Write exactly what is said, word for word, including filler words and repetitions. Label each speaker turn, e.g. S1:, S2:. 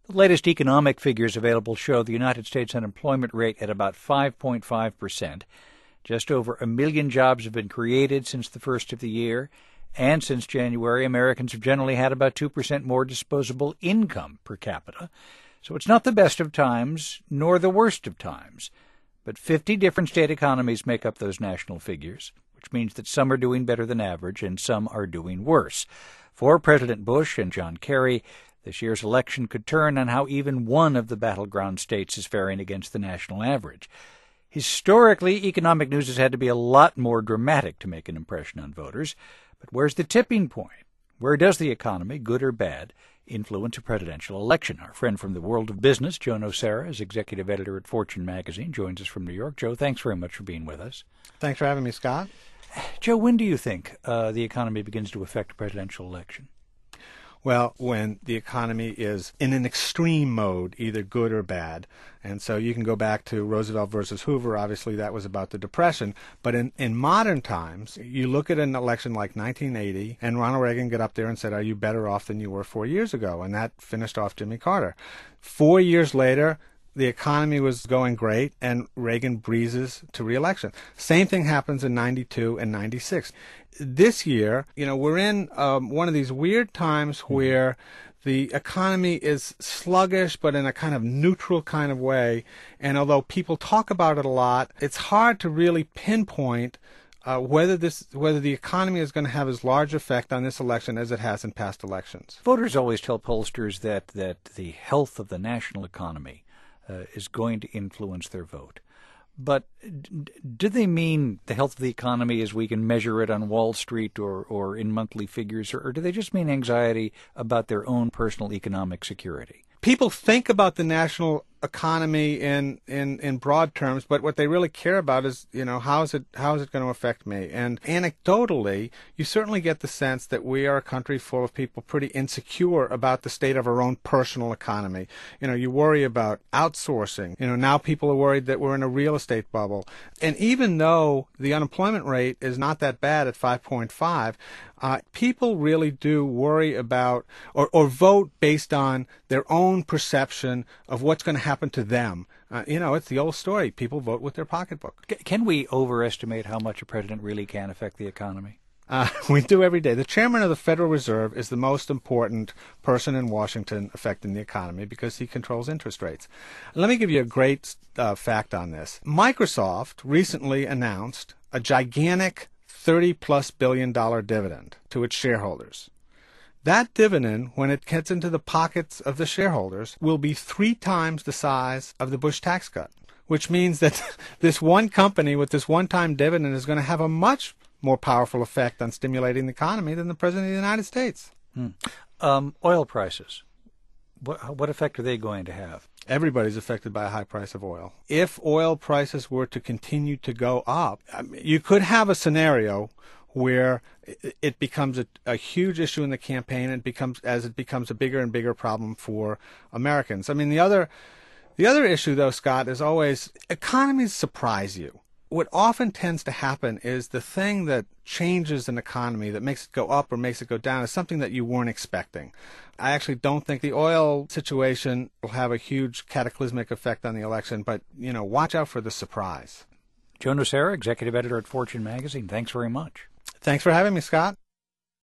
S1: The latest economic figures available show the United States unemployment rate at about five point five percent. Just over a million jobs have been created since the first of the year, and since January, Americans have generally had about two percent more disposable income per capita. So it's not the best of times, nor the worst of times. But fifty different state economies make up those national figures, which means that some are doing better than average and some are doing worse. For President Bush and John Kerry, this year's election could turn on how even one of the battleground states is faring against the national average. Historically, economic news has had to be a lot more dramatic to make an impression on voters. But where's the tipping point? Where does the economy, good or bad, influence a presidential election? Our friend from the world of business, Joe Nocera, is executive editor at Fortune magazine, joins us from New York. Joe, thanks very much for being with us.
S2: Thanks for having me, Scott.
S1: Joe, when do you think uh, the economy begins to affect a presidential election?
S2: Well, when the economy is in an extreme mode, either good or bad. And so you can go back to Roosevelt versus Hoover. Obviously, that was about the Depression. But in, in modern times, you look at an election like nineteen eighty, and Ronald Reagan got up there and said, are you better off than you were four years ago? And that finished off Jimmy Carter. Four years later, the economy was going great, and Reagan breezes to re-election. Same thing happens in ninety-two and ninety-six. This year, you know, we're in um, one of these weird times where the economy is sluggish, but in a kind of neutral kind of way. And although people talk about it a lot, it's hard to really pinpoint uh, whether this, whether the economy is going to have as large effect on this election as it has in past elections.
S1: Voters always tell pollsters that, that the health of the national economy uh, is going to influence their vote. But d- do they mean the health of the economy as we can measure it on Wall Street or, or in monthly figures, or, or do they just mean anxiety about their own personal economic security?
S2: People think about the national economy in, in, in broad terms, but what they really care about is, you know, how is it how is it going to affect me? And anecdotally, you certainly get the sense that we are a country full of people pretty insecure about the state of our own personal economy. You know, you worry about outsourcing. You know, now people are worried that we're in a real estate bubble. And even though the unemployment rate is not that bad at five point five, uh, people really do worry about or, or vote based on their own perception of what's going to happen to them. Uh, you know, it's the old story. People vote with their pocketbook.
S1: Can we overestimate how much a president really can affect the economy?
S2: Uh, we do every day. The chairman of the Federal Reserve is the most important person in Washington affecting the economy because he controls interest rates. Let me give you a great uh, fact on this. Microsoft recently announced a gigantic thirty plus billion dollar dividend to its shareholders. That dividend, when it gets into the pockets of the shareholders, will be three times the size of the Bush tax cut, which means that this one company with this one-time dividend is going to have a much more powerful effect on stimulating the economy than the President of the United States.
S1: Hmm. Um, oil prices. What, what effect are they going to have?
S2: Everybody's affected by a high price of oil. If oil prices were to continue to go up, I mean, you could have a scenario where it becomes a, a huge issue in the campaign and becomes as it becomes a bigger and bigger problem for Americans. I mean, the other the other issue, though, Scott, is always economies surprise you. What often tends to happen is the thing that changes an economy, that makes it go up or makes it go down, is something that you weren't expecting. I actually don't think the oil situation will have a huge cataclysmic effect on the election, but, you know, watch out for the surprise.
S1: Joe Nocera, executive editor at Fortune magazine, thanks very much.
S2: Thanks for having me, Scott.